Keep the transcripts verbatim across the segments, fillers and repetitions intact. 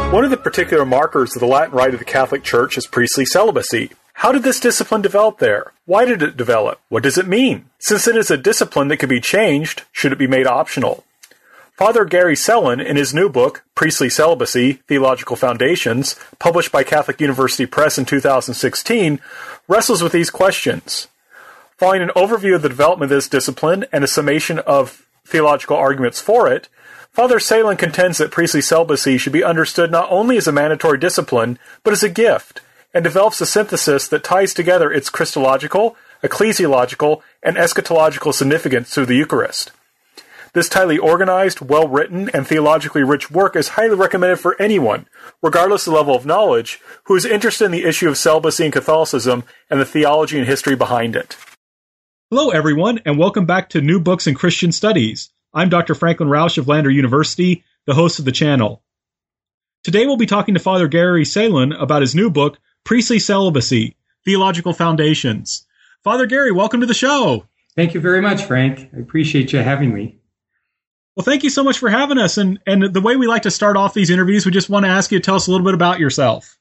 One of the particular markers of the Latin Rite of the Catholic Church is priestly celibacy. How did this discipline develop there? Why did it develop? What does it mean? Since it is a discipline that can be changed, should it be made optional? Father Gary Sellin, in his new book, Priestly Celibacy, Theological Foundations, published by Catholic University Press in two thousand sixteen, wrestles with these questions. Following an overview of the development of this discipline and a summation of theological arguments for it, Father Sellin contends that priestly celibacy should be understood not only as a mandatory discipline, but as a gift, and develops a synthesis that ties together its Christological, ecclesiological, and eschatological significance through the Eucharist. This tightly organized, well-written, and theologically rich work is highly recommended for anyone, regardless of the level of knowledge, who is interested in the issue of celibacy in Catholicism and the theology and history behind it. Hello, everyone, and welcome back to New Books in Christian Studies. I'm Doctor Franklin Rausch of Lander University, the host of the channel. Today we'll be talking to Father Gary Sellin about his new book, Priestly Celibacy, Theological Foundations. Father Gary, welcome to the show. Thank you very much, Frank. I appreciate you having me. Well, thank you so much for having us. And, and the way we like to start off these interviews, we just want to ask you to tell us a little bit about yourself.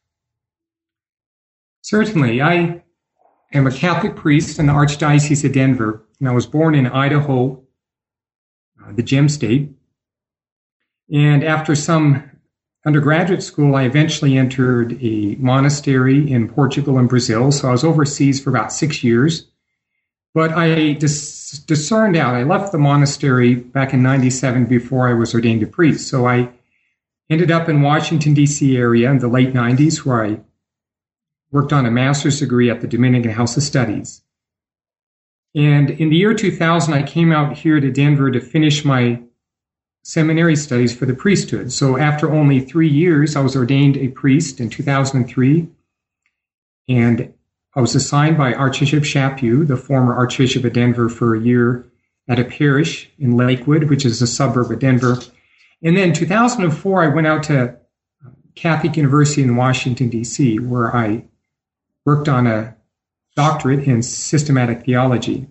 Certainly. I am a Catholic priest in the Archdiocese of Denver, and I was born in Idaho, uh, the Gem State. And after some undergraduate school, I eventually entered a monastery in Portugal and Brazil. So I was overseas for about six years. But I dis- discerned out, I left the monastery back in ninety-seven before I was ordained a priest. So I ended up in Washington, D C area in the late nineties, where I worked on a master's degree at the Dominican House of Studies. And in the year two thousand, I came out here to Denver to finish my seminary studies for the priesthood. So after only three years, I was ordained a priest in two thousand three. And I was assigned by Archbishop Chaput, the former Archbishop of Denver, for a year at a parish in Lakewood, which is a suburb of Denver. And then in two thousand four, I went out to Catholic University in Washington, D C, where I worked on a doctorate in systematic theology.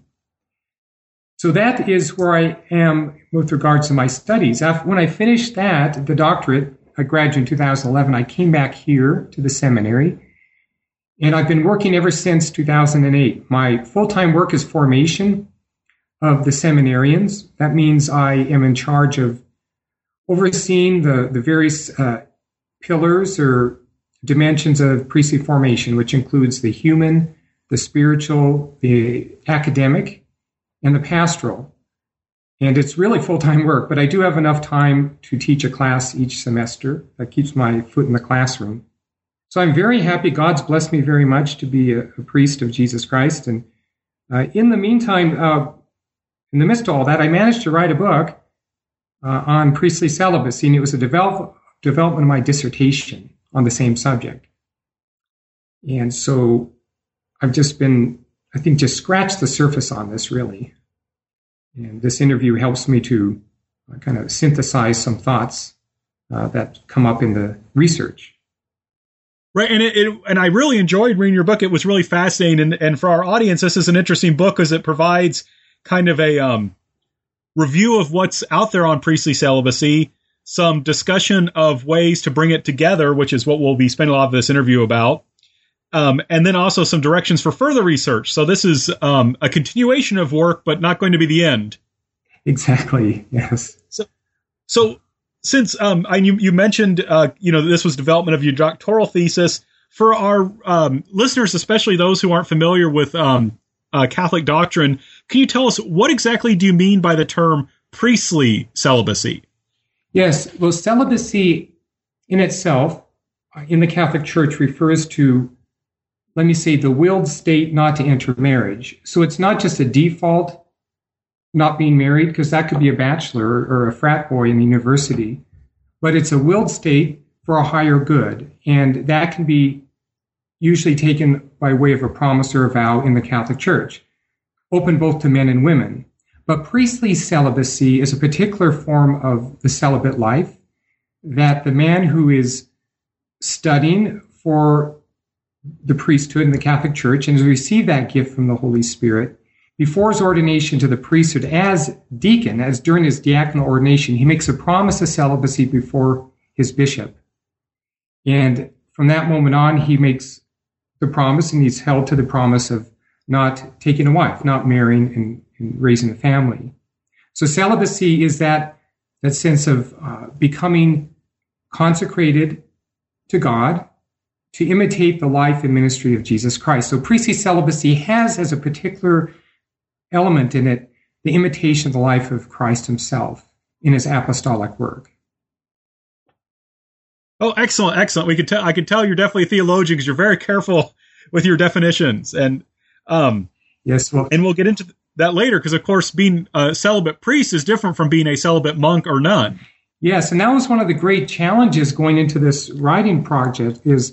So that is where I am with regards to my studies. After, when I finished that, the doctorate, I graduated in two thousand eleven, I came back here to the seminary. And I've been working ever since two thousand eight. My full-time work is formation of the seminarians. That means I am in charge of overseeing the, the various uh, pillars or dimensions of priestly formation, which includes the human, the spiritual, the academic, and the pastoral. And it's really full-time work, but I do have enough time to teach a class each semester. That keeps my foot in the classroom. So I'm very happy. God's blessed me very much to be a, a priest of Jesus Christ. And uh, in the meantime, uh, in the midst of all that, I managed to write a book uh, on priestly celibacy, and it was a develop, development of my dissertation on the same subject. And so I've just been, I think, just scratched the surface on this, really. And this interview helps me to uh, kind of synthesize some thoughts uh, that come up in the research. Right, and it, it and I really enjoyed reading your book. It was really fascinating, and, and for our audience, this is an interesting book because it provides kind of a um, review of what's out there on priestly celibacy, some discussion of ways to bring it together, which is what we'll be spending a lot of this interview about, um, and then also some directions for further research. So this is um, a continuation of work, but not going to be the end. Exactly, yes. So, so. Since um, I, you, you mentioned, uh, you know, this was development of your doctoral thesis, for our um, listeners, especially those who aren't familiar with um, uh, Catholic doctrine, can you tell us what exactly do you mean by the term priestly celibacy? Yes, well, celibacy in itself, in the Catholic Church, refers to, let me say, the willed state not to enter marriage. So it's not just a default not being married, because that could be a bachelor or a frat boy in the university, but it's a willed state for a higher good. And that can be usually taken by way of a promise or a vow in the Catholic Church, open both to men and women. But priestly celibacy is a particular form of the celibate life that the man who is studying for the priesthood in the Catholic Church and has received that gift from the Holy Spirit, before his ordination to the priesthood as deacon, as during his diaconal ordination, he makes a promise of celibacy before his bishop. And from that moment on, he makes the promise, and he's held to the promise of not taking a wife, not marrying and, and raising a family. So celibacy is that, that sense of uh, becoming consecrated to God to imitate the life and ministry of Jesus Christ. So priestly celibacy has as a particular element in it the imitation of the life of Christ himself in his apostolic work. Oh, excellent, excellent. We could tell. I could tell you're definitely a theologian because you're very careful with your definitions, and um, yes, well, and we'll get into that later because, of course, being a celibate priest is different from being a celibate monk or nun. Yes, and that was one of the great challenges going into this writing project. Is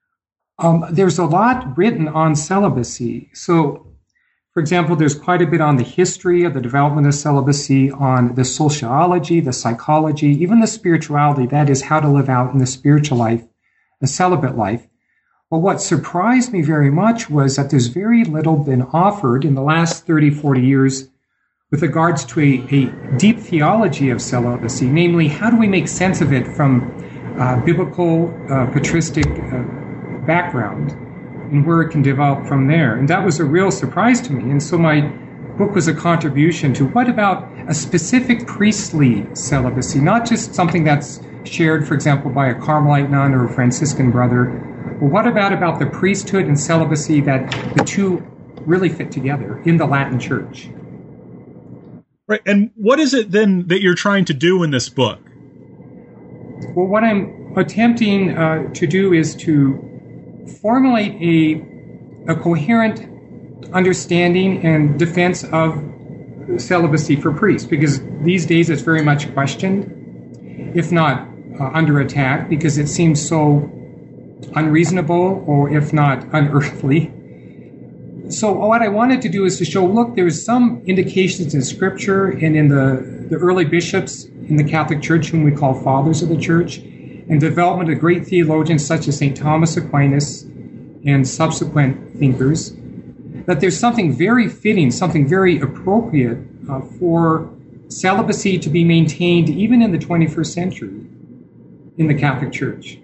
um, there's a lot written on celibacy. So, for example, there's quite a bit on the history of the development of celibacy, on the sociology, the psychology, even the spirituality, that is how to live out in the spiritual life, the celibate life. But what surprised me very much was that there's very little been offered in the last thirty, forty years with regards to a, a deep theology of celibacy, namely, how do we make sense of it from uh, biblical, uh, patristic uh, background, and where it can develop from there. And that was a real surprise to me. And so my book was a contribution to what about a specific priestly celibacy, not just something that's shared, for example, by a Carmelite nun or a Franciscan brother. Well, what about about the priesthood and celibacy, that the two really fit together in the Latin Church? Right. And what is it then that you're trying to do in this book? Well, what I'm attempting uh, to do is to formulate a, a coherent understanding and defense of celibacy for priests, because these days it's very much questioned, if not uh, under attack, because it seems so unreasonable or if not unearthly. So what I wanted to do is to show, look, there's some indications in Scripture and in the, the early bishops in the Catholic Church, whom we call fathers of the Church, and development of great theologians such as Saint Thomas Aquinas and subsequent thinkers, that there's something very fitting, something very appropriate uh, for celibacy to be maintained even in the twenty-first century in the Catholic Church.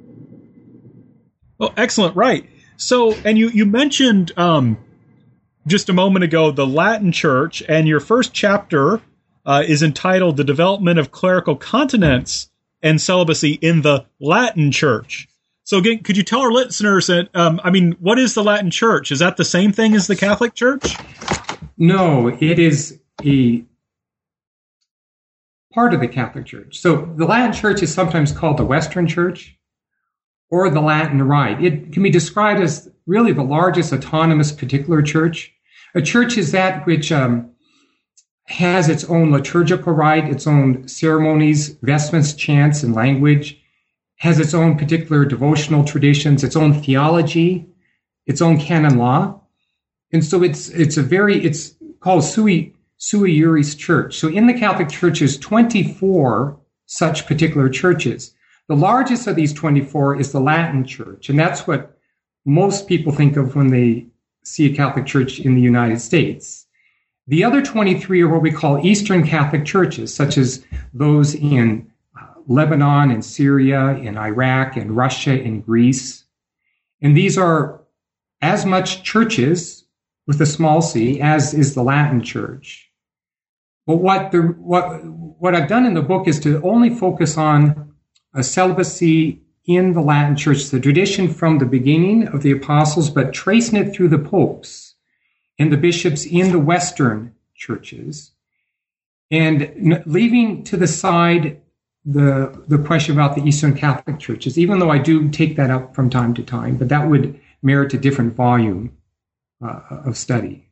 Oh, excellent. Right. So, and you, you mentioned um, just a moment ago the Latin Church, and your first chapter uh, is entitled The Development of Clerical Continence and Celibacy in the Latin Church. So again, could you tell our listeners that, um, I mean, what is the Latin Church? Is that the same thing as the Catholic Church? No, it is a part of the Catholic Church. So the Latin Church is sometimes called the Western Church or the Latin Rite. It can be described as really the largest autonomous particular church. A church is that which um, has its own liturgical rite, its own ceremonies, vestments, chants, and language, has its own particular devotional traditions, its own theology, its own canon law. And so it's it's a very, it's called sui, sui juris church. So in the Catholic Church, there's twenty-four such particular churches. The largest of these twenty-four is the Latin Church, and that's what most people think of when they see a Catholic Church in the United States. The other twenty-three are what we call Eastern Catholic churches, such as those in Lebanon and Syria and Iraq and Russia and Greece. And these are as much churches with a small c as is the Latin Church. But what the what what I've done in the book is to only focus on a celibacy in the Latin Church, the tradition from the beginning of the apostles, but tracing it through the popes and the bishops in the Western churches, and leaving to the side the the question about the Eastern Catholic churches, even though I do take that up from time to time, but that would merit a different volume uh, of study.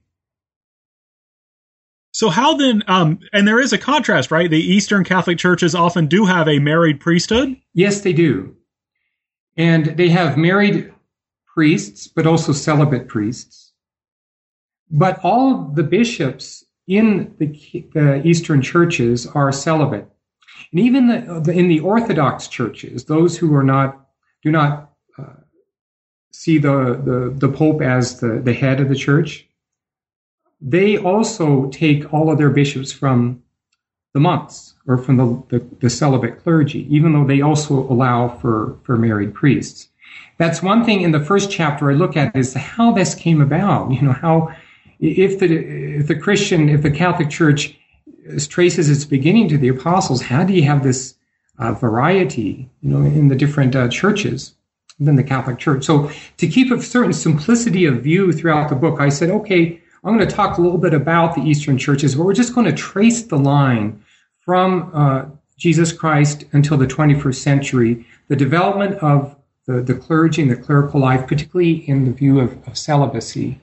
So how then, um, and there is a contrast, right? The Eastern Catholic churches often do have a married priesthood. Yes, they do. And they have married priests, but also celibate priests. But all of the bishops in the, the Eastern churches are celibate. And even the, the, in the Orthodox churches, those who are not, do not uh, see the, the, the Pope as the, the head of the church, they also take all of their bishops from the monks or from the, the, the celibate clergy, even though they also allow for, for married priests. That's one thing in the first chapter I look at is how this came about. You know, how if the if the Christian, if the Catholic Church traces its beginning to the apostles, how do you have this uh, variety, you know, in the different uh, churches within the Catholic Church? So to keep a certain simplicity of view throughout the book, I said, okay, I'm going to talk a little bit about the Eastern churches, but we're just going to trace the line from uh, Jesus Christ until the twenty-first century, the development of the, the clergy and the clerical life, particularly in the view of, of celibacy.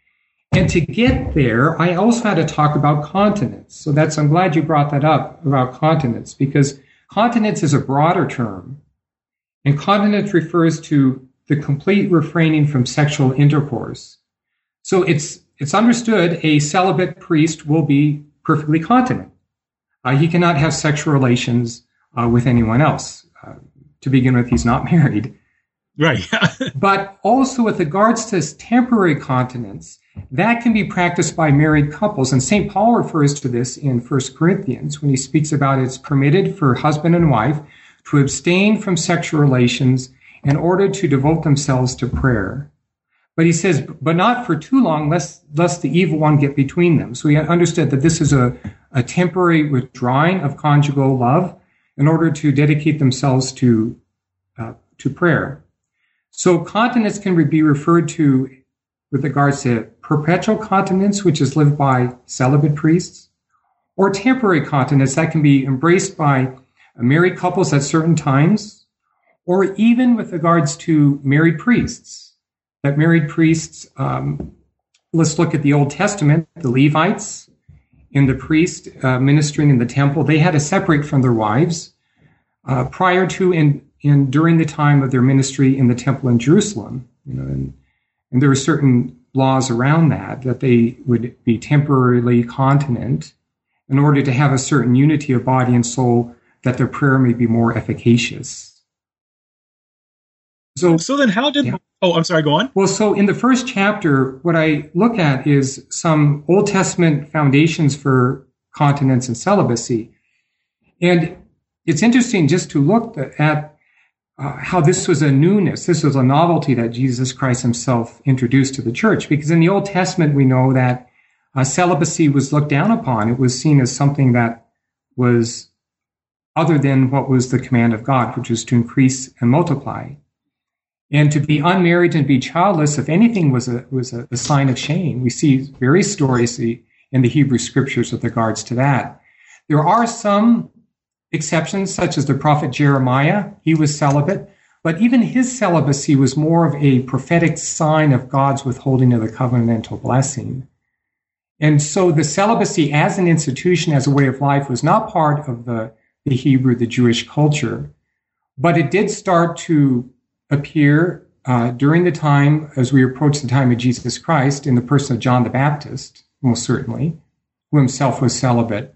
And to get there, I also had to talk about continence. So that's, I'm glad you brought that up about continence, because continence is a broader term. And continence refers to the complete refraining from sexual intercourse. So it's it's understood a celibate priest will be perfectly continent. Uh, he cannot have sexual relations uh, with anyone else. Uh, to begin with, he's not married. Right. But also with regards to temporary continence, that can be practiced by married couples. And Saint Paul refers to this in First Corinthians when he speaks about it's permitted for husband and wife to abstain from sexual relations in order to devote themselves to prayer. But he says, but not for too long, lest, lest the evil one get between them. So he understood that this is a, a temporary withdrawing of conjugal love in order to dedicate themselves to, uh, to prayer. So continence can be referred to with regards to perpetual continence, which is lived by celibate priests, or temporary continence that can be embraced by married couples at certain times, or even with regards to married priests. That married priests, um, let's look at the Old Testament, the Levites and the priest uh, ministering in the temple, they had to separate from their wives uh, prior to and, and during the time of their ministry in the temple in Jerusalem. You know, and, and there were certain laws around that, that they would be temporarily continent in order to have a certain unity of body and soul, that their prayer may be more efficacious. So, so then how did... Yeah. Oh, I'm sorry, go on. Well, so in the first chapter, what I look at is some Old Testament foundations for continence and celibacy. And it's interesting just to look at uh, how this was a newness. This was a novelty that Jesus Christ himself introduced to the church. Because in the Old Testament, we know that uh, celibacy was looked down upon. It was seen as something that was other than what was the command of God, which was to increase and multiply. And to be unmarried and be childless, if anything, was a was a, a sign of shame. We see various stories in the Hebrew scriptures with regards to that. There are some exceptions, such as the prophet Jeremiah. He was celibate, but even his celibacy was more of a prophetic sign of God's withholding of the covenantal blessing. And so the celibacy as an institution, as a way of life, was not part of the, the Hebrew, the Jewish culture, but it did start to appear uh, during the time, as we approach the time of Jesus Christ, in the person of John the Baptist, most certainly, who himself was celibate.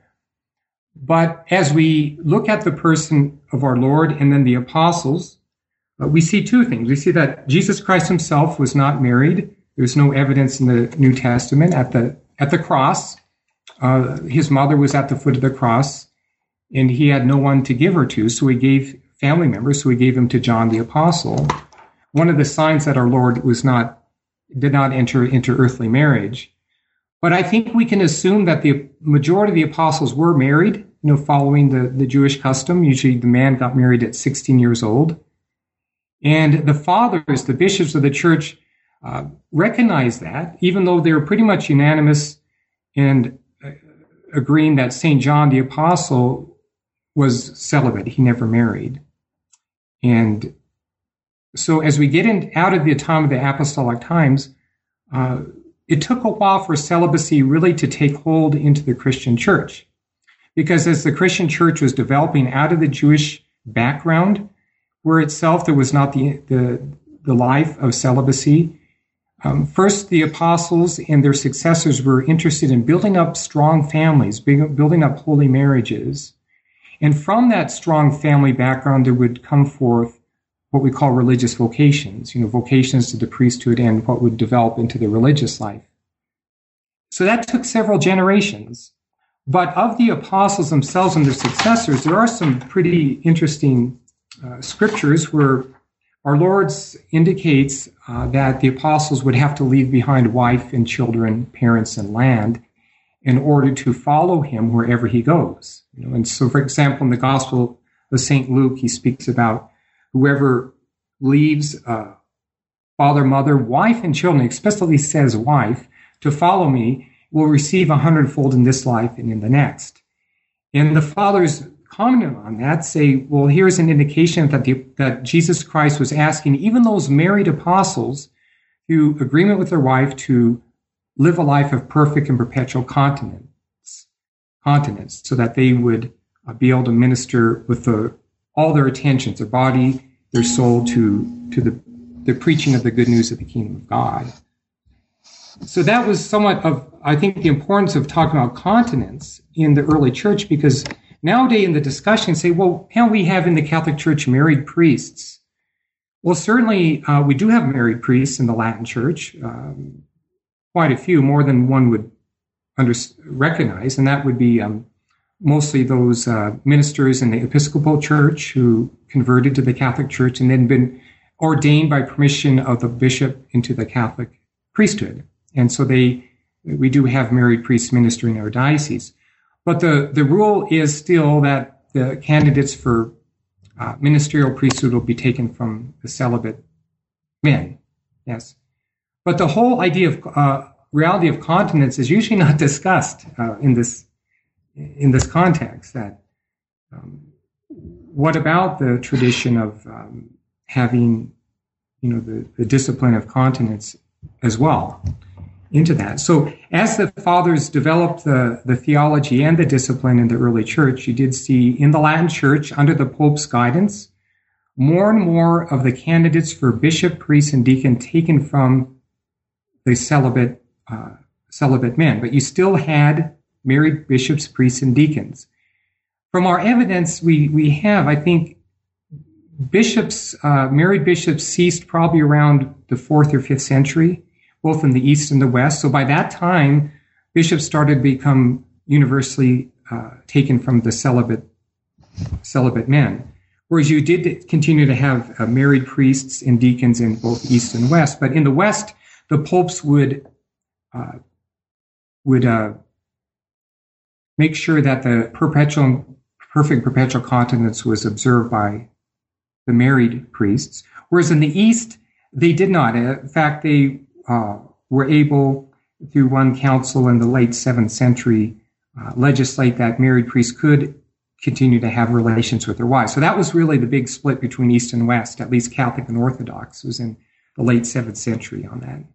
But as we look at the person of our Lord and then the apostles, uh, we see two things. We see that Jesus Christ himself was not married. There's no evidence in the New Testament. At the at the cross, uh, his mother was at the foot of the cross, and he had no one to give her to, so he gave family members, so he gave him to John the Apostle. One of the signs that our Lord was not, did not enter into earthly marriage. But I think we can assume that the majority of the apostles were married, you know, following the, the Jewish custom. Usually the man got married at sixteen years old. And the fathers, the bishops of the church, uh, recognized that, even though they were pretty much unanimous in uh, agreeing that Saint John the Apostle was celibate. He never married. And so as we get in, out of the time of the apostolic times, uh, it took a while for celibacy really to take hold into the Christian church. Because as the Christian church was developing out of the Jewish background, where itself there was not the, the, the life of celibacy, um, first the apostles and their successors were interested in building up strong families, building up holy marriages. And from that strong family background, there would come forth what we call religious vocations, you know, vocations to the priesthood and what would develop into the religious life. So that took several generations. But of the apostles themselves and their successors, there are some pretty interesting uh, scriptures where our Lord indicates uh, that the apostles would have to leave behind wife and children, parents and land in order to follow him wherever he goes. You know, and so, for example, in the Gospel of Saint Luke, he speaks about whoever leaves uh, father, mother, wife, and children, especially says wife, to follow me, will receive a hundredfold in this life and in the next. And the fathers comment on that, say, well, here's an indication that the, that Jesus Christ was asking even those married apostles through agreement with their wife to live a life of perfect and perpetual continence, continence so that they would uh, be able to minister with the, all their attentions, their body, their soul, to, to the, the preaching of the good news of the kingdom of God. So that was somewhat of, I think, the importance of talking about continence in the early church, because nowadays in the discussion say, well, can't we have in the Catholic Church married priests? Well, certainly uh, we do have married priests in the Latin Church, um, quite a few, more than one would under, recognize, and that would be um, mostly those uh, ministers in the Episcopal Church who converted to the Catholic Church and then been ordained by permission of the bishop into the Catholic priesthood. And so they, we do have married priests ministering in our diocese. But the, the rule is still that the candidates for uh, ministerial priesthood will be taken from the celibate men. Yes. But the whole idea of uh, reality of continence is usually not discussed uh, in this in this context. That um, what about the tradition of um, having, you know, the, the discipline of continence as well into that? So as the fathers developed the, the theology and the discipline in the early church, you did see in the Latin Church, under the Pope's guidance, more and more of the candidates for bishop, priest, and deacon taken from the celibate uh, celibate men. But you still had married bishops, priests, and deacons. From our evidence, we, we have, I think, bishops, uh, married bishops ceased probably around the fourth or fifth century, both in the East and the West. So by that time, bishops started to become universally uh, taken from the celibate celibate men. Whereas you did continue to have uh, married priests and deacons in both East and West. But in the West, the popes would uh, would uh, make sure that the perpetual, perfect perpetual continence was observed by the married priests. Whereas in the East, they did not. In fact, they uh, were able, through one council in the late seventh century, uh, legislate that married priests could continue to have relations with their wives. So that was really the big split between East and West, at least Catholic and Orthodox. It was in the late seventh century on that.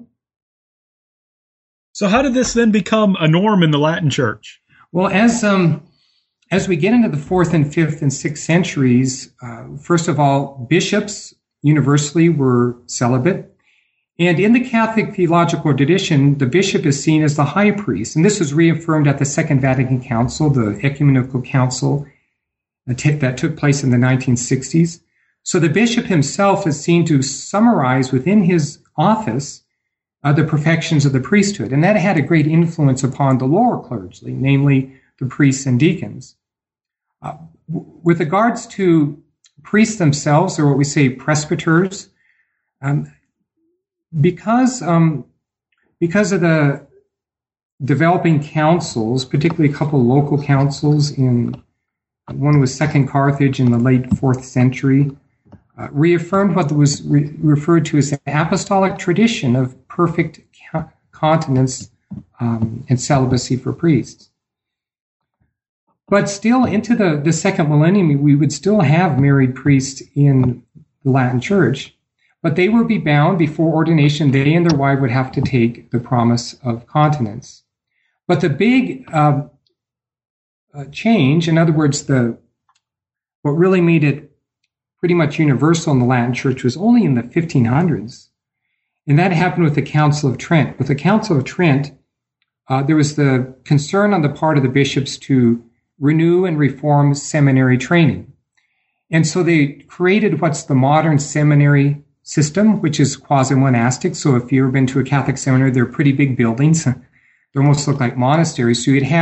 So how did this then become a norm in the Latin Church? Well, as um, as we get into the fourth and fifth and sixth centuries, uh, first of all, bishops universally were celibate. And in the Catholic theological tradition, the bishop is seen as the high priest. And this was reaffirmed at the Second Vatican Council, the Ecumenical Council that took place in the nineteen sixties. So the bishop himself is seen to summarize within his office uh, the perfections of the priesthood. And that had a great influence upon the lower clergy, namely the priests and deacons. Uh, with regards to priests themselves, or what we say presbyters, um, because um, because of the developing councils, particularly a couple of local councils, in one was Second Carthage in the late fourth century, uh, reaffirmed what was re- referred to as the apostolic tradition of perfect co- continence um, and celibacy for priests. But still, into the, the second millennium, we would still have married priests in the Latin Church, but they would be bound before ordination. They and their wife would have to take the promise of continence. But the big uh, uh, change, in other words, the what really made it pretty much universal in the Latin Church was only in the fifteen hundreds. And that happened with the Council of Trent. With the Council of Trent, uh, there was the concern on the part of the bishops to renew and reform seminary training. And so they created what's the modern seminary system, which is quasi-monastic. So if you've ever been to a Catholic seminary, they're pretty big buildings. They almost look like monasteries. So you'd have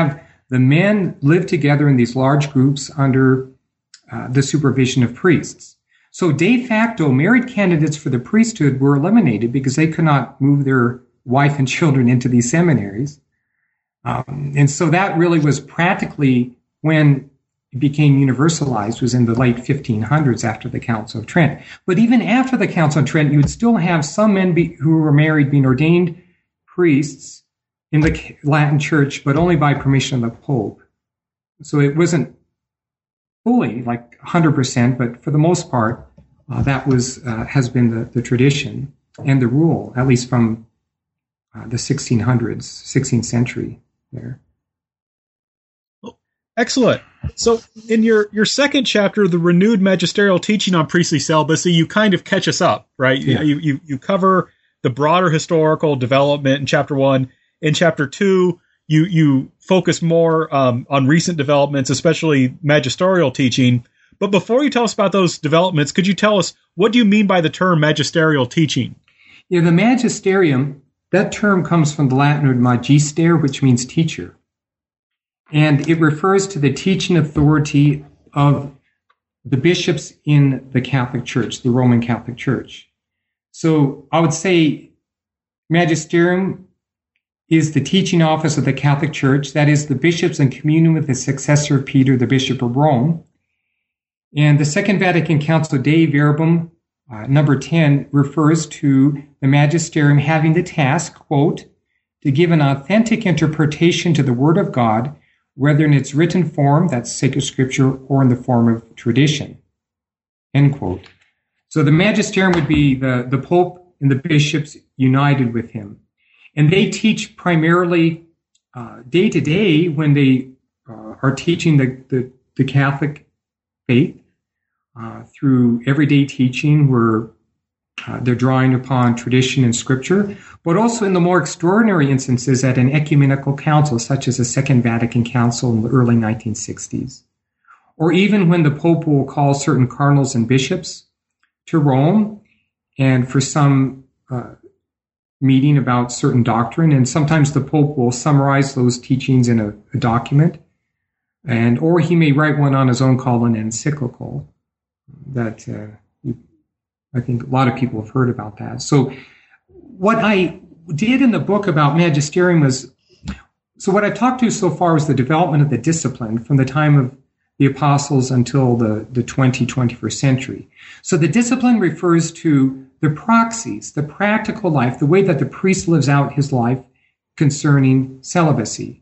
the men lived together in these large groups under uh, the supervision of priests. So de facto, married candidates for the priesthood were eliminated because they could not move their wife and children into these seminaries. Um, and so that really was practically when it became universalized, was in the late fifteen hundreds after the Council of Trent. But even after the Council of Trent, you would still have some men be, who were married being ordained priests in the Latin Church, but only by permission of the Pope. So it wasn't fully like one hundred percent, but for the most part, uh, that was uh, has been the, the tradition and the rule, at least from uh, the sixteen hundreds, sixteenth century there. Excellent. So in your, your second chapter, the renewed magisterial teaching on priestly celibacy, you kind of catch us up, right? Yeah. You, you, you cover the broader historical development in chapter one. In chapter two, you, you focus more um, on recent developments, especially magisterial teaching. But before you tell us about those developments, could you tell us, what do you mean by the term magisterial teaching? Yeah, the magisterium, that term comes from the Latin word magister, which means teacher. And it refers to the teaching authority of the bishops in the Catholic Church, the Roman Catholic Church. So I would say magisterium is the teaching office of the Catholic Church. That is, the bishops in communion with the successor of Peter, the Bishop of Rome. And the Second Vatican Council Dei Verbum, uh, number ten, refers to the magisterium having the task, quote, to give an authentic interpretation to the Word of God, whether in its written form, that's sacred scripture, or in the form of tradition, end quote. So the magisterium would be the, the Pope and the bishops united with him. And they teach primarily uh, day to day when they uh, are teaching the, the, the Catholic faith uh, through everyday teaching where uh, they're drawing upon tradition and scripture, but also in the more extraordinary instances at an ecumenical council, such as the Second Vatican Council in the early nineteen sixties. Or even when the Pope will call certain cardinals and bishops to Rome and for some uh, meeting about certain doctrine, and sometimes the Pope will summarize those teachings in a, a document, and or he may write one on his own called an encyclical that uh, you, I think a lot of people have heard about that. So what I did in the book about magisterium was, so what I've talked to so far was the development of the discipline from the time of the apostles until the, the twentieth, twenty-first century. So the discipline refers to the proxies, the practical life, the way that the priest lives out his life concerning celibacy.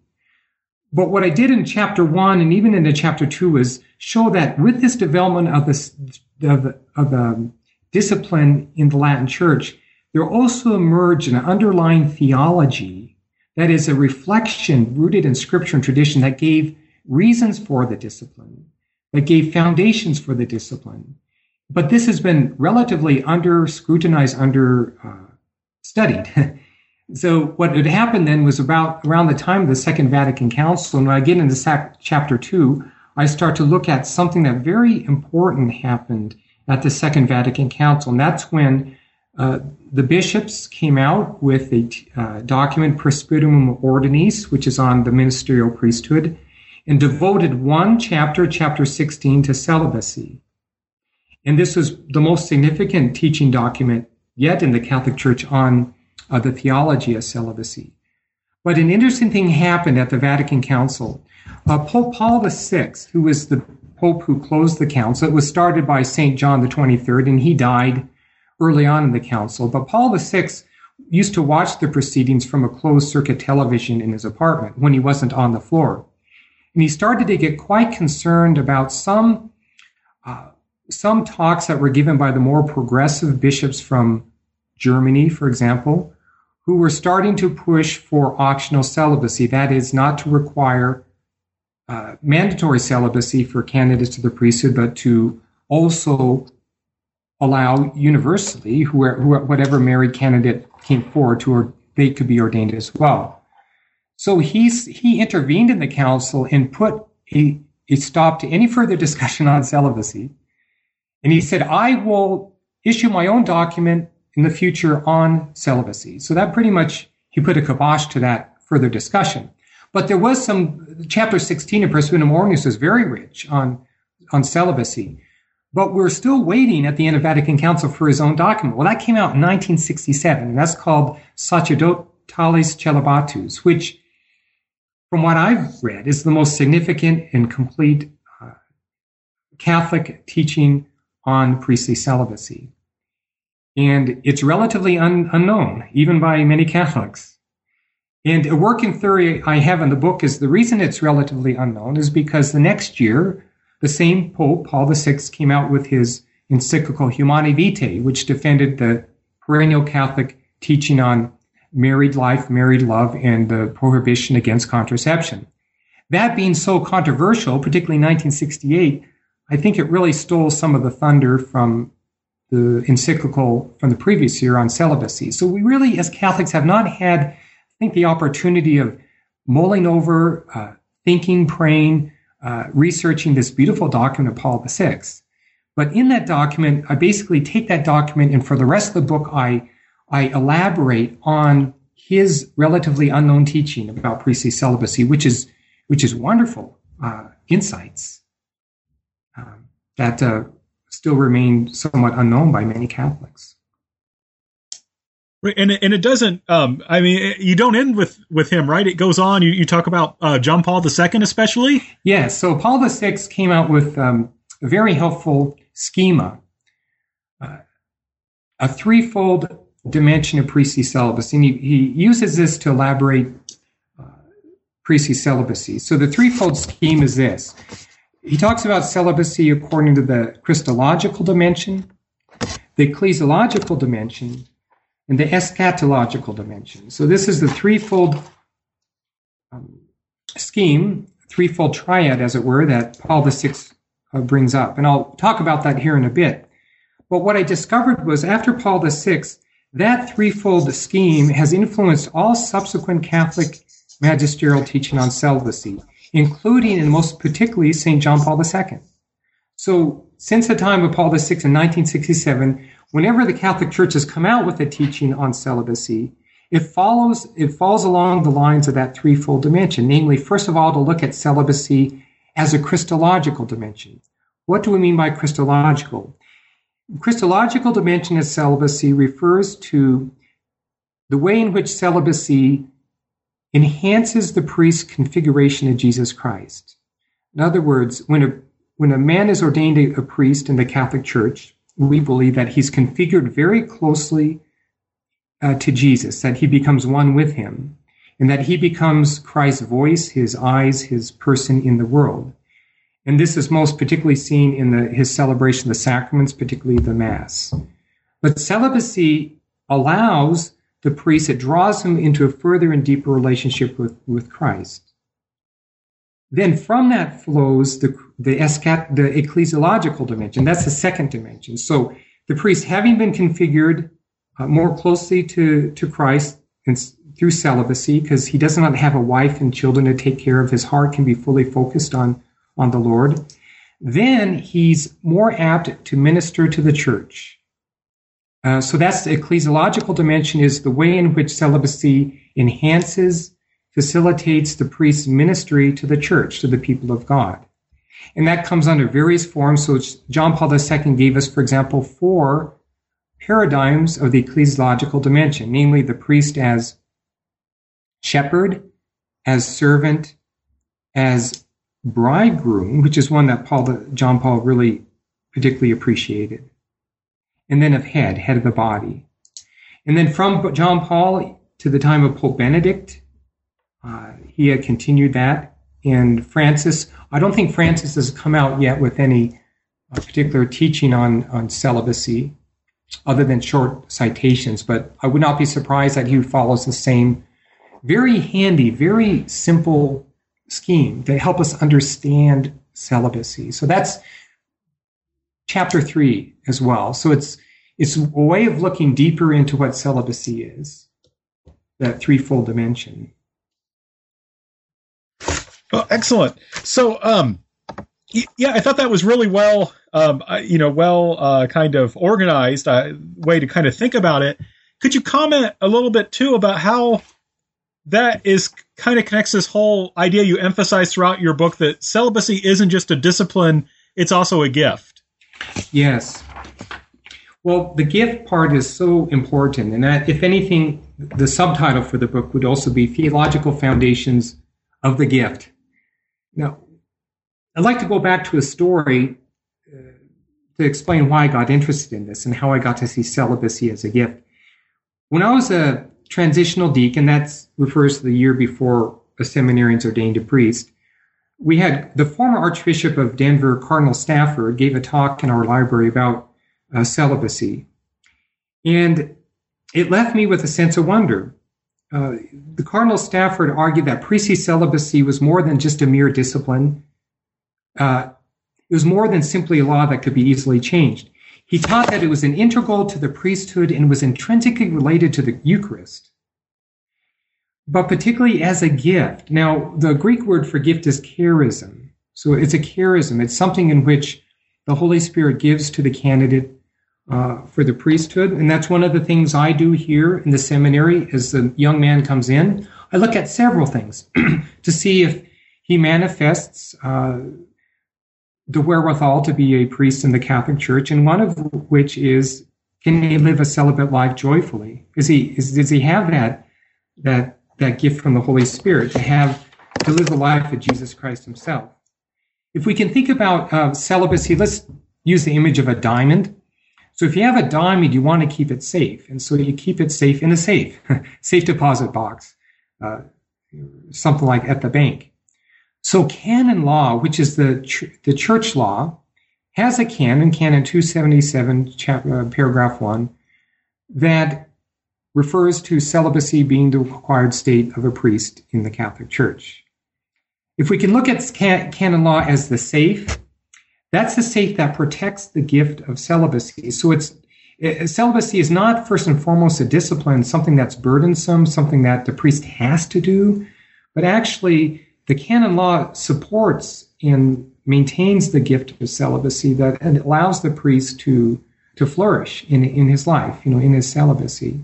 But what I did in chapter one and even into chapter two was show that with this development of this of, of um, discipline in the Latin Church, there also emerged an underlying theology that is a reflection rooted in scripture and tradition that gave reasons for the discipline, that gave foundations for the discipline. But this has been relatively under scrutinized, under uh, studied. So what had happened then was about around the time of the Second Vatican Council, and when I get into sac- chapter two, I start to look at something that very important happened at the Second Vatican Council, and that's when uh, the bishops came out with a uh, document, Presbyterium Ordinis, which is on the ministerial priesthood, and devoted one chapter, chapter sixteen, to celibacy. And this was the most significant teaching document yet in the Catholic Church on uh, the theology of celibacy. But an interesting thing happened at the Vatican Council. Uh, Pope Paul the Sixth, who was the Pope who closed the council, it was started by Saint John the twenty-third, and he died early on in the council. But Paul the Sixth used to watch the proceedings from a closed-circuit television in his apartment when he wasn't on the floor. And he started to get quite concerned about some uh, some talks that were given by the more progressive bishops from Germany, for example, who were starting to push for optional celibacy, that is, not to require uh, mandatory celibacy for candidates to the priesthood, but to also allow universally whoever, whatever married candidate came forward to, or they could be ordained as well. So he's, he intervened in the council and put a, a stop to any further discussion on celibacy. And he said, I will issue my own document in the future on celibacy. So that pretty much, he put a kibosh to that further discussion. But there was some, chapter sixteen of Perseverance Mornis was very rich on, on celibacy. But we're still waiting at the end of Vatican Council for his own document. Well, that came out in nineteen sixty-seven, and that's called Sacerdotales Celibatus, which, from what I've read, is the most significant and complete uh, Catholic teaching on priestly celibacy. And it's relatively un- unknown, even by many Catholics. And a working theory I have in the book is the reason it's relatively unknown is because the next year, the same Pope, Paul the Sixth, came out with his encyclical Humanae Vitae, which defended the perennial Catholic teaching on married life, married love, and the prohibition against contraception. That being so controversial, particularly in nineteen sixty-eight, I think it really stole some of the thunder from the encyclical from the previous year on celibacy. So we really, as Catholics, have not had, I think, the opportunity of mulling over, uh, thinking, praying, uh, researching this beautiful document of Paul the Sixth. But in that document, I basically take that document, and for the rest of the book, I I elaborate on his relatively unknown teaching about priestly celibacy, which is which is wonderful uh, insights um, that uh, still remain somewhat unknown by many Catholics. Right, and and it doesn't. Um, I mean, you don't end with, with him, right? It goes on. You you talk about uh, John Paul the Second, especially. Yes. Yeah, so Paul the Sixth came out with um, a very helpful schema, uh, a threefold dimension of priestly celibacy, and he, he uses this to elaborate uh, priestly celibacy. So the threefold scheme is this. He talks about celibacy according to the Christological dimension, the ecclesiological dimension, and the eschatological dimension. So this is the threefold um, scheme, threefold triad, as it were, that Paul the Sixth uh, brings up. And I'll talk about that here in a bit. But what I discovered was after Paul the Sixth, that threefold scheme has influenced all subsequent Catholic magisterial teaching on celibacy, including and most particularly Saint John Paul the Second. So since the time of Paul the Sixth in nineteen sixty-seven, whenever the Catholic Church has come out with a teaching on celibacy, it follows, it falls along the lines of that threefold dimension, namely, first of all, to look at celibacy as a Christological dimension. What do we mean by Christological? Christological dimension of celibacy refers to the way in which celibacy enhances the priest's configuration of Jesus Christ. In other words, when a when a man is ordained a, a priest in the Catholic Church, we believe that he's configured very closely uh, to Jesus, that he becomes one with him, and that he becomes Christ's voice, his eyes, his person in the world. And this is most particularly seen in the, his celebration of the sacraments, particularly the Mass. But celibacy allows the priest, it draws him into a further and deeper relationship with, with Christ. Then from that flows the, the, escat, the ecclesiological dimension. That's the second dimension. So the priest, having been configured uh, more closely to, to Christ and, through celibacy, because he does not have a wife and children to take care of, his heart can be fully focused on on the Lord, then he's more apt to minister to the church. Uh, so that's the ecclesiological dimension, is the way in which celibacy enhances, facilitates the priest's ministry to the church, to the people of God. And that comes under various forms. So John Paul the Second gave us, for example, four paradigms of the ecclesiological dimension, namely the priest as shepherd, as servant, as bridegroom, which is one that Paul, the, John Paul really particularly appreciated. And then of head, head of the body. And then from John Paul to the time of Pope Benedict, uh, he had continued that. And Francis, I don't think Francis has come out yet with any uh, particular teaching on, on celibacy, other than short citations, but I would not be surprised that he follows the same very handy, very simple scheme to help us understand celibacy. So that's chapter three as well. So it's it's a way of looking deeper into what celibacy is, that threefold dimension. Oh, excellent. So, um, yeah, I thought that was really well, um, you know, well, uh, kind of organized uh, way to kind of think about it. Could you comment a little bit too about how that is kind of connects this whole idea you emphasize throughout your book that celibacy isn't just a discipline, it's also a gift. Yes. Well, the gift part is so important, and that, if anything, the subtitle for the book would also be Theological Foundations of the Gift. Now, I'd like to go back to a story uh, to explain why I got interested in this and how I got to see celibacy as a gift. When I was a transitional deacon, that refers to the year before a seminarian's ordained a priest, we had the former Archbishop of Denver, Cardinal Stafford, gave a talk in our library about uh, celibacy. And it left me with a sense of wonder. Uh, the Cardinal Stafford argued that priestly celibacy was more than just a mere discipline. Uh, it was more than simply a law that could be easily changed. He taught that it was an integral to the priesthood and was intrinsically related to the Eucharist, but particularly as a gift. Now, the Greek word for gift is charism. So it's a charism. It's something in which the Holy Spirit gives to the candidate uh, for the priesthood. And that's one of the things I do here in the seminary as the young man comes in. I look at several things to see if he manifests uh, the wherewithal to be a priest in the Catholic Church, and one of which is, can he live a celibate life joyfully? Is he, is, does he have that, that, that gift from the Holy Spirit to have, to live the life of Jesus Christ himself? If we can think about uh, celibacy, let's use the image of a diamond. So if you have a diamond, you want to keep it safe. And so you keep it safe in a safe, safe deposit box, uh, something like at the bank. So canon law, which is the ch- the church law, has a canon, Canon two seventy-seven, chapter, uh, paragraph one, that refers to celibacy being the required state of a priest in the Catholic Church. If we can look at can- canon law as the safe, that's the safe that protects the gift of celibacy. So it's uh, celibacy is not first and foremost a discipline, something that's burdensome, something that the priest has to do, but actually the canon law supports and maintains the gift of celibacy that and allows the priest to to flourish in in his life, you know, in his celibacy.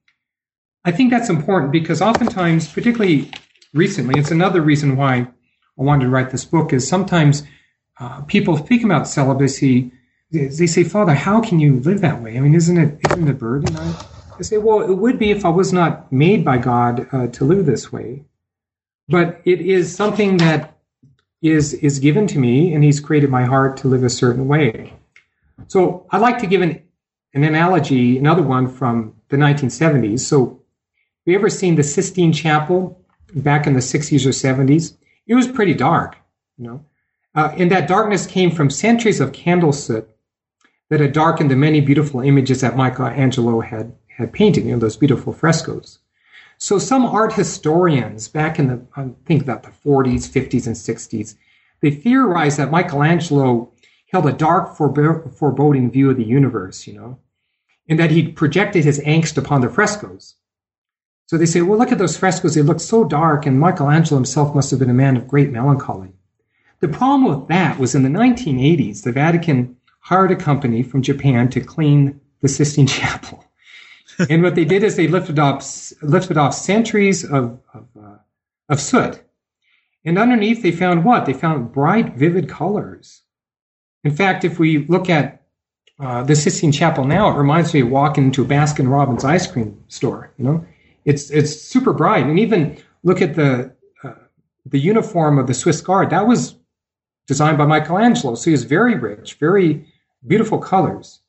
I think that's important because oftentimes, particularly recently, it's another reason why I wanted to write this book, is sometimes uh, people speak about celibacy. They, they say, Father, how can you live that way? I mean, isn't it isn't it a burden? I, I say, well, it would be if I was not made by God uh, to live this way. But it is something that is is given to me, and he's created my heart to live a certain way. So I'd like to give an, an analogy, another one from the nineteen seventies. So have you ever seen the Sistine Chapel back in the sixties or seventies? It was pretty dark, you know. Uh, and that darkness came from centuries of candle soot that had darkened the many beautiful images that Michelangelo had, had painted, you know, those beautiful frescoes. So some art historians back in the, I think about the forties, fifties, and sixties, they theorized that Michelangelo held a dark, forbe- foreboding view of the universe, you know, and that he projected his angst upon the frescoes. So they say, well, look at those frescoes. They look so dark, and Michelangelo himself must have been a man of great melancholy. The problem with that was in the nineteen eighties, the Vatican hired a company from Japan to clean the Sistine Chapel. And what they did is they lifted off lifted off centuries of of, uh, of soot, and underneath they found what? They found bright, vivid colors. In fact, if we look at uh, the Sistine Chapel now, it reminds me of walking into a Baskin Robbins ice cream store. You know, it's it's super bright, and even look at the uh, the uniform of the Swiss Guard. That was designed by Michelangelo, so he was very rich, very beautiful colors.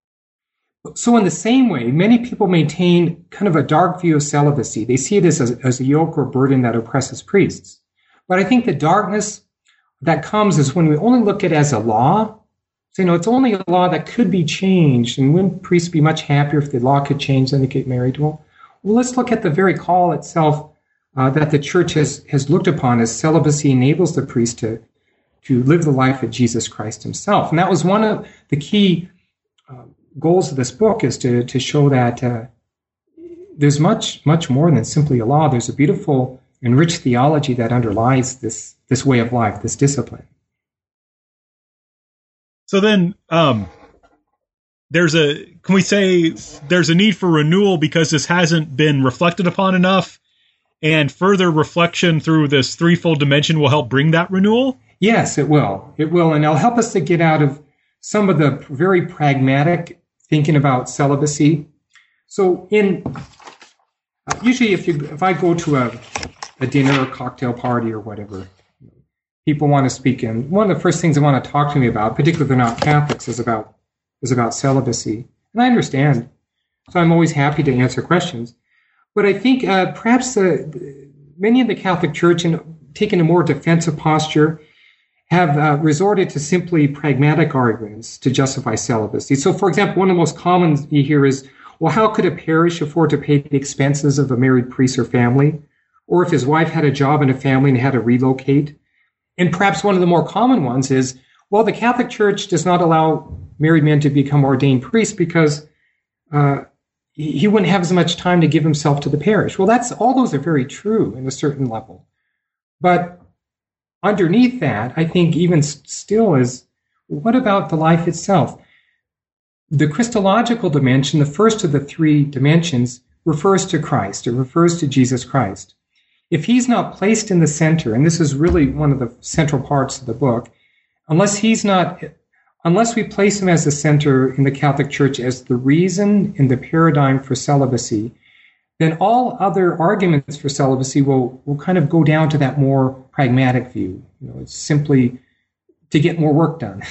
So in the same way, many people maintain kind of a dark view of celibacy. They see it as a, as a yoke or burden that oppresses priests. But I think the darkness that comes is when we only look at it as a law. So, you know, it's only a law that could be changed. And wouldn't priests be much happier if the law could change than they get married? Well, well let's look at the very call itself uh, that the church has, has looked upon as celibacy enables the priest to, to live the life of Jesus Christ himself. And that was one of the key uh, goals of this book, is to to show that uh, there's much much more than simply a law. There's a beautiful and rich theology that underlies this this way of life, this discipline. So then, um, there's a can we say there's a need for renewal because this hasn't been reflected upon enough, and further reflection through this threefold dimension will help bring that renewal? Yes, it will. It will, and it'll help us to get out of some of the very pragmatic thinking about celibacy. So, in usually, if you if I go to a, a dinner or cocktail party or whatever, people want to speak, and one of the first things they want to talk to me about, particularly if they're not Catholics, is about is about celibacy, and I understand. So I'm always happy to answer questions. But I think uh, perhaps uh, many in the Catholic Church, in taking a more defensive posture, have uh, resorted to simply pragmatic arguments to justify celibacy. So, for example, one of the most common you hear is, well, how could a parish afford to pay the expenses of a married priest or family? Or if his wife had a job and a family and had to relocate? And perhaps one of the more common ones is, well, the Catholic Church does not allow married men to become ordained priests because uh, he wouldn't have as much time to give himself to the parish. Well, that's all those are very true in a certain level. But underneath that, I think even still is, what about the life itself? The Christological dimension, the first of the three dimensions, refers to Christ. It refers to Jesus Christ. If he's not placed in the center, and this is really one of the central parts of the book, unless he's not, unless we place him as the center in the Catholic Church as the reason and the paradigm for celibacy, then all other arguments for celibacy will, will kind of go down to that more pragmatic view. You know, it's simply to get more work done.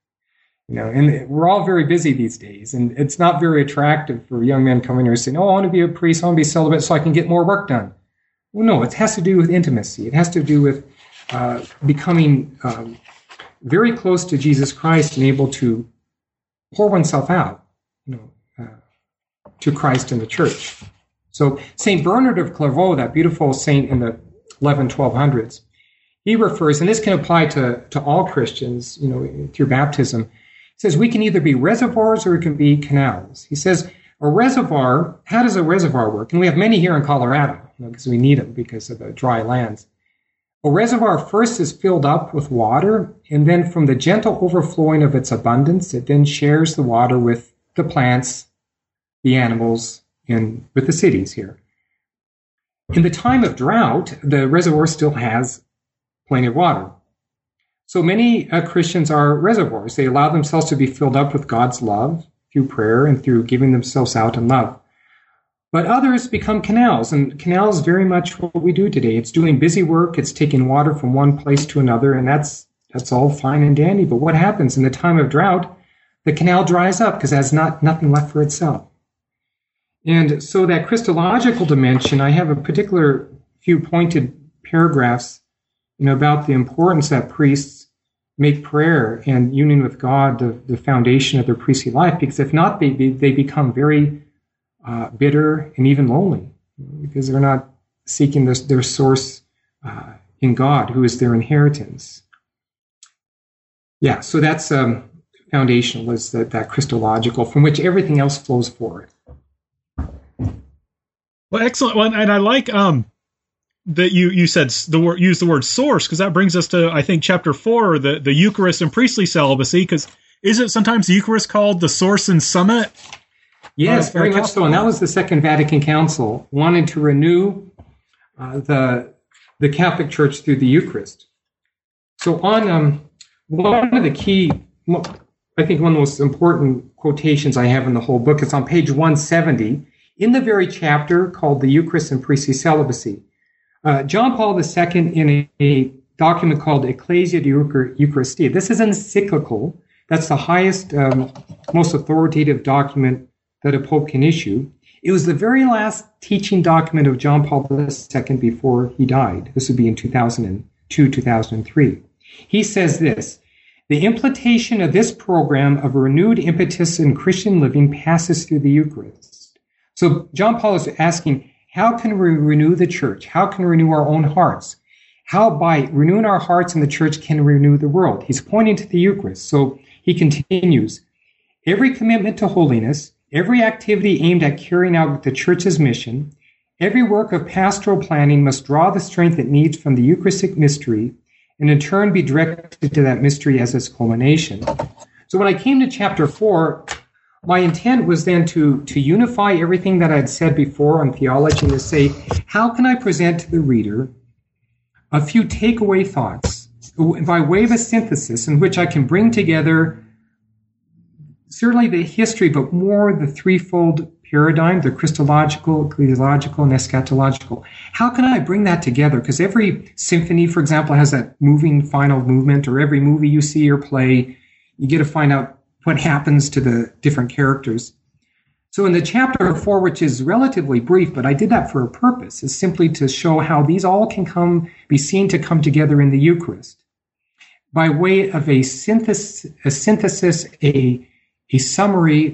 You know, and we're all very busy these days, and it's not very attractive for young men coming here saying, "Oh, I want to be a priest, I want to be celibate so I can get more work done." Well, no, it has to do with intimacy. It has to do with uh, becoming um, very close to Jesus Christ and able to pour oneself out, you know, uh, to Christ and the Church. So Saint Bernard of Clairvaux, that beautiful saint in the eleven, twelve hundreds, he refers, and this can apply to, to all Christians, you know, through baptism. He says, we can either be reservoirs or we can be canals. He says, a reservoir, how does a reservoir work? And we have many here in Colorado, you know, because we need them because of the dry lands. A reservoir first is filled up with water, and then from the gentle overflowing of its abundance, it then shares the water with the plants, the animals, and with the cities here. In the time of drought, the reservoir still has plenty of water. So many uh, Christians are reservoirs. They allow themselves to be filled up with God's love through prayer and through giving themselves out in love. But others become canals, and canals very much what we do today. It's doing busy work. It's taking water from one place to another, and that's that's all fine and dandy. But what happens in the time of drought? The canal dries up because it has not nothing left for itself. And so that Christological dimension, I have a particular few pointed paragraphs, you know, about the importance that priests make prayer and union with God the, the foundation of their priestly life, because if not, they they become very uh, bitter and even lonely, because they're not seeking this, their source uh, in God, who is their inheritance. Yeah, so that's um, foundational, is that, that Christological, from which everything else flows forward. Well, excellent. Well, and I like um, that you you said the word use the word source, because that brings us to, I think, chapter four, the the Eucharist and priestly celibacy. Because isn't sometimes the Eucharist called the source and summit? Yes, uh, very much so. And that was the Second Vatican Council, wanted to renew uh, the the Catholic Church through the Eucharist. So on um, one of the key, I think one of the most important quotations I have in the whole book is on page one seventy. In the very chapter called The Eucharist and Priestly Celibacy, uh, John Paul the Second, in a, a document called Ecclesia de Eucharistia, this is an encyclical. That's the highest, um, most authoritative document that a pope can issue. It was the very last teaching document of John Paul the Second before he died. This would be in two thousand two, two thousand three. He says this: the implementation of this program of a renewed impetus in Christian living passes through the Eucharist. So John Paul is asking, how can we renew the church? How can we renew our own hearts? How, by renewing our hearts in the church, can we renew the world? He's pointing to the Eucharist. So he continues, every commitment to holiness, every activity aimed at carrying out the church's mission, every work of pastoral planning must draw the strength it needs from the Eucharistic mystery and in turn be directed to that mystery as its culmination. So when I came to chapter four, my intent was then to, to unify everything that I had said before on theology and to say, how can I present to the reader a few takeaway thoughts by way of a synthesis in which I can bring together certainly the history, but more the threefold paradigm, the Christological, ecclesiological, and eschatological. How can I bring that together? Because every symphony, for example, has that moving final movement, or every movie you see or play, you get to find out what happens to the different characters. So in the chapter four, which is relatively brief, but I did that for a purpose, is simply to show how these all can come, be seen to come together in the Eucharist by way of a synthesis, a synthesis, a, a summary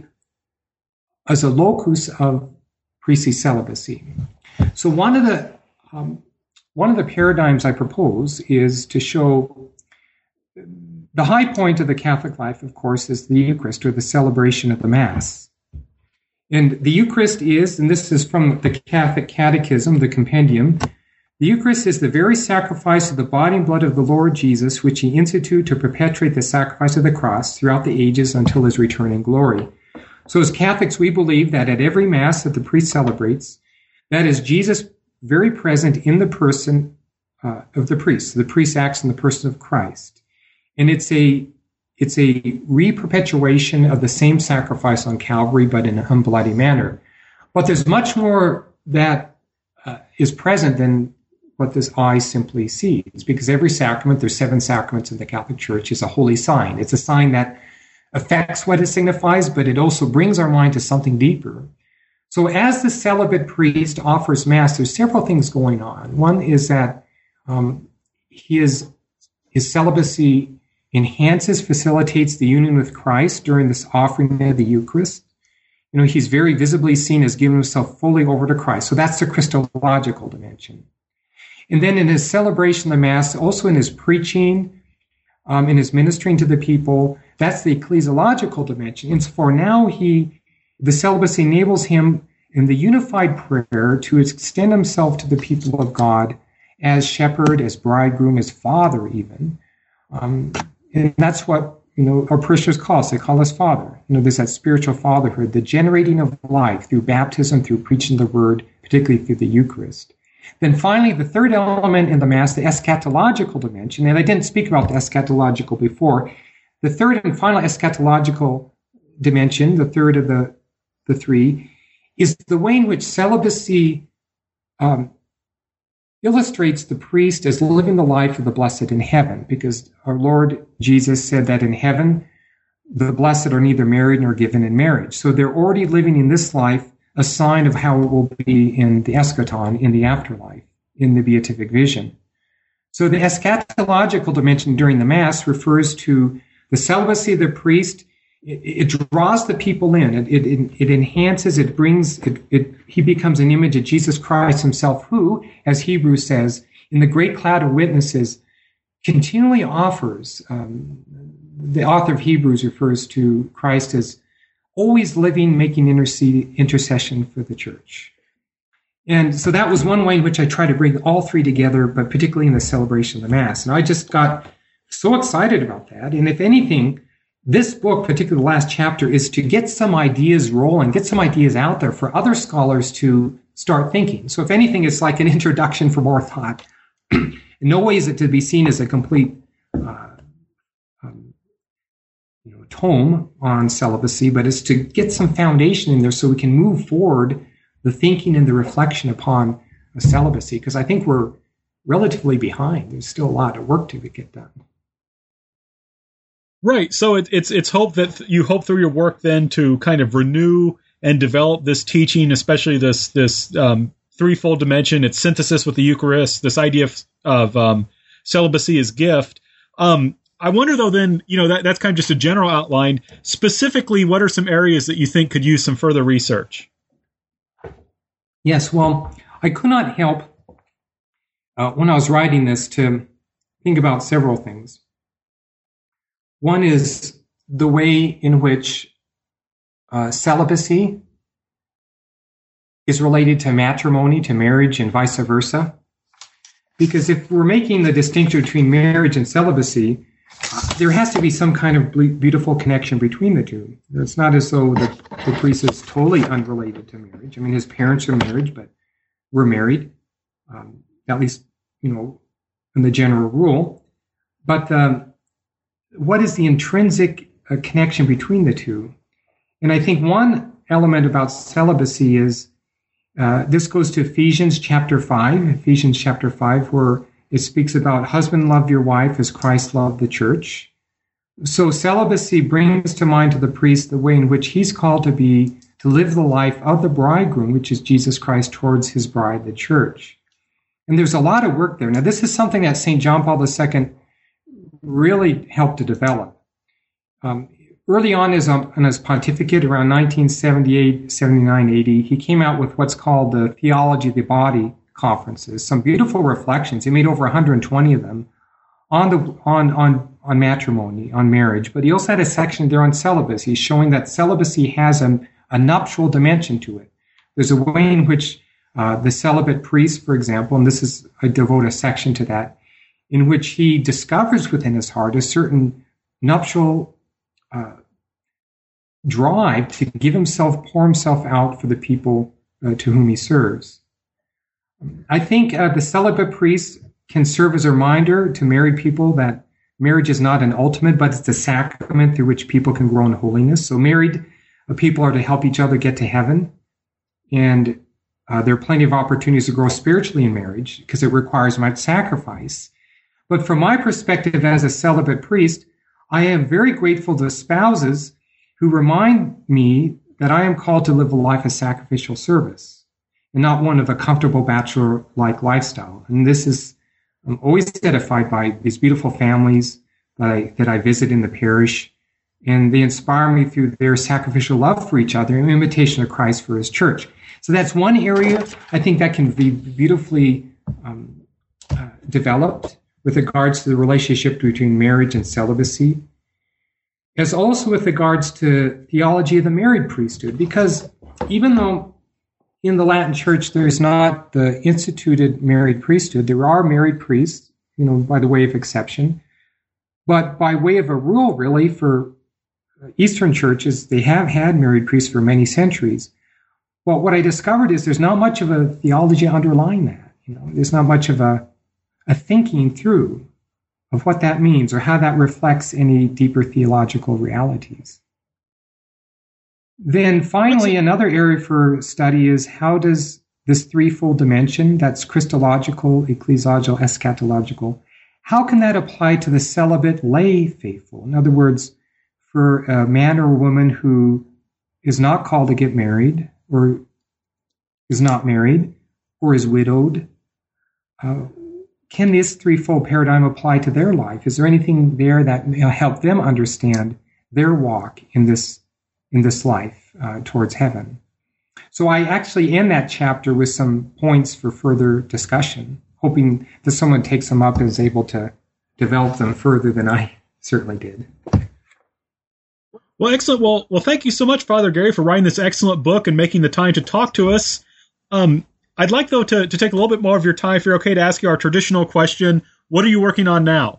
as a locus of priestly celibacy. So one of the um, one of the paradigms I propose is to show the high point of the Catholic life, of course, is the Eucharist, or the celebration of the Mass. And the Eucharist is, and this is from the Catholic Catechism, the compendium, the Eucharist is the very sacrifice of the body and blood of the Lord Jesus, which he instituted to perpetuate the sacrifice of the cross throughout the ages until his return in glory. So as Catholics, we believe that at every Mass that the priest celebrates, that is Jesus very present in the person uh, of the priest. So the priest acts in the person of Christ. And it's a it's a re-perpetuation of the same sacrifice on Calvary, but in an unbloody manner. But there's much more that uh, is present than what this eye simply sees, because every sacrament, there's seven sacraments in the Catholic Church, is a holy sign. It's a sign that affects what it signifies, but it also brings our mind to something deeper. So as the celibate priest offers Mass, there's several things going on. One is that um, his, his celibacy enhances, facilitates the union with Christ during this offering of the Eucharist. You know, he's very visibly seen as giving himself fully over to Christ. So that's the Christological dimension. And then in his celebration of the Mass, also in his preaching, um, in his ministering to the people, that's the ecclesiological dimension. Insofar now he, the celibacy enables him in the unified prayer to extend himself to the people of God as shepherd, as bridegroom, as father even. Um, and that's what, you know, our parishioners call us. They call us father. You know, there's that spiritual fatherhood, the generating of life through baptism, through preaching the word, particularly through the Eucharist. Then finally, the third element in the Mass, the eschatological dimension, and I didn't speak about the eschatological before. The third and final eschatological dimension, the third of the, the three, is the way in which celibacy um, illustrates the priest as living the life of the blessed in heaven, because our Lord Jesus said that in heaven, the blessed are neither married nor given in marriage. So they're already living in this life a sign of how it will be in the eschaton, in the afterlife, in the beatific vision. So the eschatological dimension during the Mass refers to the celibacy of the priest. It, it draws the people in. It, it, it enhances, it brings, it, it, he becomes an image of Jesus Christ himself, who, as Hebrews says, in the great cloud of witnesses, continually offers, um, the author of Hebrews refers to Christ as always living, making intercede, intercession for the church. And so that was one way in which I try to bring all three together, but particularly in the celebration of the Mass. And I just got so excited about that. And if anything, this book, particularly the last chapter, is to get some ideas rolling, get some ideas out there for other scholars to start thinking. So if anything, it's like an introduction for more thought. In no way is it to be seen as a complete uh, um, you know, tome on celibacy, but it's to get some foundation in there so we can move forward the thinking and the reflection upon the celibacy, because I think we're relatively behind. There's still a lot of work to get done. Right. So it, it's it's hope that th- you hope through your work then to kind of renew and develop this teaching, especially this this um, threefold dimension, its synthesis with the Eucharist, this idea of, of um, celibacy as gift. Um, I wonder, though, then, you know, that, that's kind of just a general outline. Specifically, what are some areas that you think could use some further research? Yes, well, I could not help, uh, when I was writing this, to think about several things. One is the way in which uh, celibacy is related to matrimony, to marriage, and vice versa. Because if we're making the distinction between marriage and celibacy, there has to be some kind of beautiful connection between the two. It's not as though the, the priest is totally unrelated to marriage. I mean, his parents are married, but were married, um, at least, you know, in the general rule. But um, what is the intrinsic uh, connection between the two? And I think one element about celibacy is, uh, this goes to Ephesians chapter five, Ephesians chapter five, where it speaks about husband love your wife as Christ loved the church. So celibacy brings to mind to the priest the way in which he's called to be, to live the life of the bridegroom, which is Jesus Christ, towards his bride, the church. And there's a lot of work there. Now, this is something that Saint John Paul the Second really helped to develop. Um, early on in his, um, in his pontificate, around nineteen seventy-eight, seventy-nine, eighty, he came out with what's called the Theology of the Body conferences, some beautiful reflections. He made over one hundred twenty of them on the on on on matrimony, on marriage. But he also had a section there on celibacy, showing that celibacy has a, a nuptial dimension to it. There's a way in which uh, the celibate priest, for example, and this is, I devote a section to that, in which he discovers within his heart a certain nuptial uh, drive to give himself, pour himself out for the people uh, to whom he serves. I think uh, the celibate priest can serve as a reminder to married people that marriage is not an ultimate, but it's a sacrament through which people can grow in holiness. So married uh, people are to help each other get to heaven. And uh, there are plenty of opportunities to grow spiritually in marriage because it requires much sacrifice. But from my perspective as a celibate priest, I am very grateful to spouses who remind me that I am called to live a life of sacrificial service and not one of a comfortable bachelor-like lifestyle. And this is I'm always edified by these beautiful families that I, that I visit in the parish, and they inspire me through their sacrificial love for each other and imitation of Christ for his church. So that's one area I think that can be beautifully um, uh, developed with regards to the relationship between marriage and celibacy, as also with regards to theology of the married priesthood, because even though in the Latin Church there is not the instituted married priesthood, there are married priests, you know, by the way of exception, but by way of a rule, really, for Eastern churches, they have had married priests for many centuries. Well, what I discovered is there's not much of a theology underlying that. You know, there's not much of a a thinking through of what that means or how that reflects any deeper theological realities. Then finally, another area for study is how does this threefold dimension, that's Christological, ecclesiological, eschatological, how can that apply to the celibate lay faithful? In other words, for a man or a woman who is not called to get married or is not married or is widowed, uh, can this threefold paradigm apply to their life? Is there anything there that may help them understand their walk in this in this life uh, towards heaven? So I actually end that chapter with some points for further discussion, hoping that someone takes them up and is able to develop them further than I certainly did. Well, excellent. Well, well, thank you so much, Father Gary, for writing this excellent book and making the time to talk to us. Um, I'd like, though, to, to take a little bit more of your time, if you're okay, to ask you our traditional question. What are you working on now?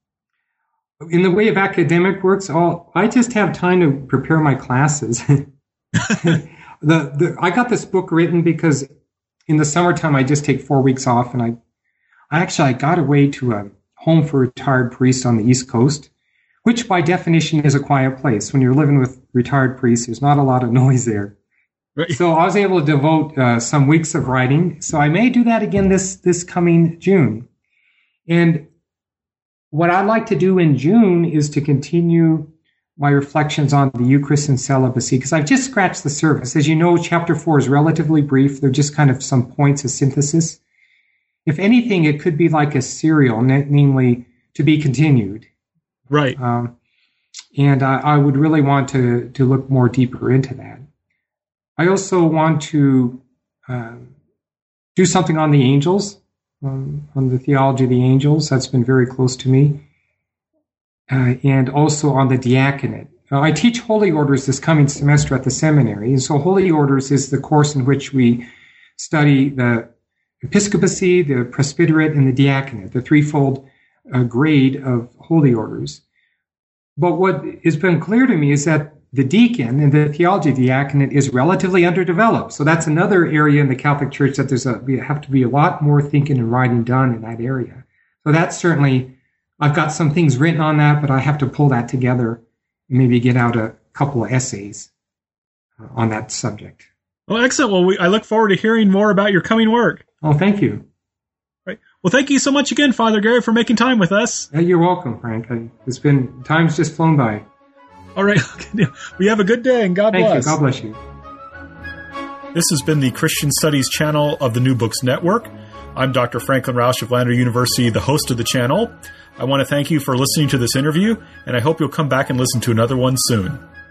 In the way of academic works, I'll, I just have time to prepare my classes. the, the, I got this book written because in the summertime, I just take four weeks off. And I, I actually I got away to a home for retired priests on the East Coast, which by definition is a quiet place. When you're living with retired priests, there's not a lot of noise there. Right. So I was able to devote uh, some weeks of writing. So I may do that again this, this coming June. And what I'd like to do in June is to continue my reflections on the Eucharist and celibacy, because I've just scratched the surface. As you know, chapter four is relatively brief. They're just kind of some points of synthesis. If anything, it could be like a serial, namely to be continued. Right. Um, and I, I would really want to, to look more deeper into that. I also want to uh, do something on the angels, um, on the theology of the angels. That's been very close to me. Uh, and also on the diaconate. Uh, I teach holy orders this coming semester at the seminary. And so holy orders is the course in which we study the episcopacy, the presbyterate, and the diaconate, the threefold uh, grade of holy orders. But what has been clear to me is that the deacon and the theology diaconate is relatively underdeveloped. So that's another area in the Catholic Church that there's a, we have to be a lot more thinking and writing done in that area. So that's certainly, I've got some things written on that, but I have to pull that together and maybe get out a couple of essays uh, on that subject. Well, excellent. Well, we, I look forward to hearing more about your coming work. Oh, thank you. Right. Well, thank you so much again, Father Gary, for making time with us. Yeah, you're welcome, Frank. It's been, time's just flown by. All right. We have a good day, and God Thank bless. you. God bless you. This has been the Christian Studies channel of the New Books Network. I'm Doctor Franklin Rausch of Lander University, the host of the channel. I want to thank you for listening to this interview, and I hope you'll come back and listen to another one soon.